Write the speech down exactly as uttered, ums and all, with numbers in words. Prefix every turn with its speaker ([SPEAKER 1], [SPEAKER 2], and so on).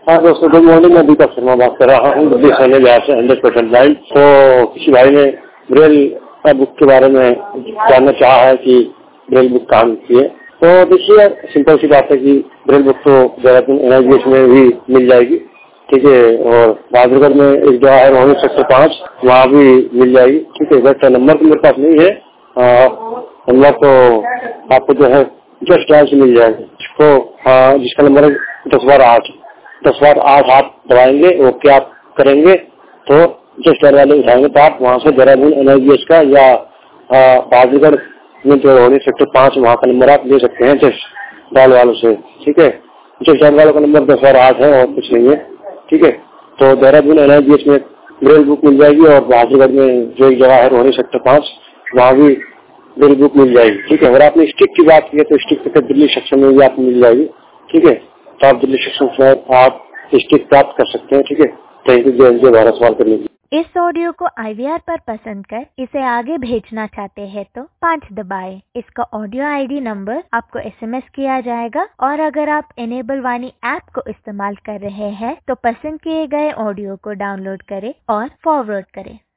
[SPEAKER 1] हाँ दोस्तों, good morning. मैं दीपक शर्मा बात कर रहा हूँ दिल्ली सैन्य बिहार से हंड्रेड परसेंट लाइव। तो किसी भाई ने ब्रेल बुक के बारे में जानना चाहा है कि ब्रेल बुक कहाँ मिलती है। तो देखिए, सिंपल सी बात है कि ब्रेल बुक तो देहरादून एनआईजीएच में भी मिल जाएगी, ठीक है। और बहादुरगढ़ में एक जगह है रोहिणी सेक्टर पाँच, वहाँ भी मिल जाएगी, ठीक है। बट नंबर तो मेरे पास नहीं है, नंबर तो आपको जो है जस्ट डायल से मिल जाएगा, जिसको हाँ, जिसका नंबर है दस बार आठ दस बार आठ आप दबाएंगे, ओके आप करेंगे तो जस्ट डायल वाले उठाएंगे तो आप वहाँ से देहरादून एनआईजीएच का या बहादुरगढ़ में जो रोहिणी सेक्टर पाँच वहाँ का नंबर आप ले सकते हैं जस्ट डायल वालों से, ठीक है। जस्ट डायल वालों का नंबर दस बार आठ है और कुछ नहीं है, ठीक है। तो देहरादून एनआईजीएच में ब्रेल बुक मिल जाएगी और बहादुरगढ़ में जो एक जगह है रोहिणी सेक्टर पाँच, वहाँ भी ब्रेल बुक मिल जाएगी, ठीक है। अगर आपने स्टिक की बात की है तो स्टिक तो दिल्ली सेक्शन में भी आपको मिल जाएगी, ठीक है। तो आप दिल्ली सेक्शन से आप स्टिक प्राप्त कर सकते हैं, ठीक है। थैंक यू जय जय भारत सवाल करने की।
[SPEAKER 2] इस ऑडियो को आईवीआर पर पसंद कर इसे आगे भेजना चाहते हैं तो पाँच दबाएं। इसका ऑडियो आईडी नंबर आपको एसएमएस किया जाएगा और अगर आप इनेबल वाणी ऐप को इस्तेमाल कर रहे हैं तो पसंद किए गए ऑडियो को डाउनलोड करें और फॉरवर्ड करें।